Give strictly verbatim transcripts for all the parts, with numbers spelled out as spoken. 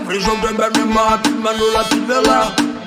прийшов тебе нема, підманула, підвела.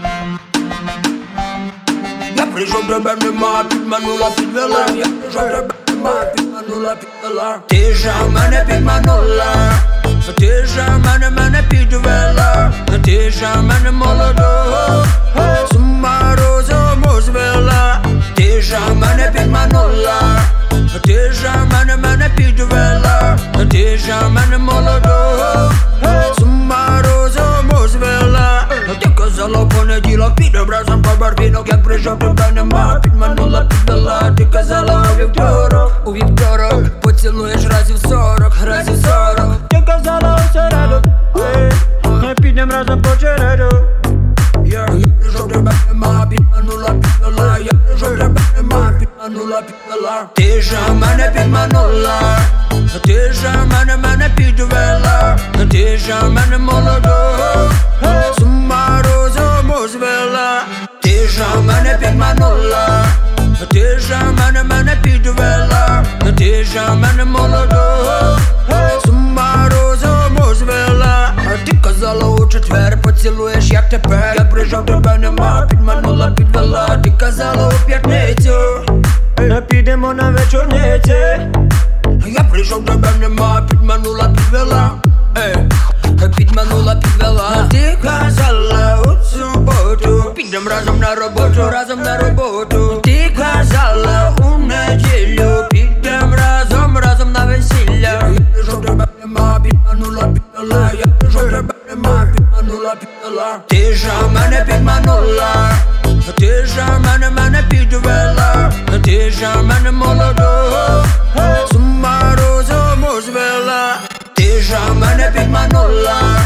Я прийшов тебе нема, підманула, підвела. Я прийшов тебе нема, підманула, підвела. Ти ж мене підманула, ти ж мене, мене підвела. Ти ж мене молодого з ума розуму звела. Ти ж мене підманула, ти ж мене, мене підвела. Ти ж мене молодого з ума розуму звела. Ти казала в понеділок підем разом по барвінок. Як прийшов тебе нема, підманула, підвела. Ти казала у вівторок, у вівторок поцілуєш разів сорок, разів сорок. Ти казала у середу, ми підем разом по череду. Я прийшов тебе нема, підманула, підвела. Я прийшов тебе нема, підманула, підвела. Ти ж мене підманула, ти ж мене, мене підвела. Ти ж мене молодого з ума розуму звела. Ти ж мене підманула, ти ж мене, мене підвела. Ти ж мене молодого з ума розуму звела. А ти казала у четвер поцілуєш, як тепер. Я прийшов тебе нема, підманула, підвела. Ти казала у п'ятницю Ми підемо на вечорниці. я прийшов тебе нема, підманула, підвела. Ей, підманула, підвела. Ти казала у суботу підем разом на роботу, разом на роботу. Ти казала у неділю підем разом, разом на весілля. Я прийшов тебе нема, підманула, підвела. Я прийшов тебе нема, підманула, підвела. Ти ж мене підманула, ти ж мене, мене підвела. Ти ж мене молодого з ума розуму звела. Ти ж мене підманула,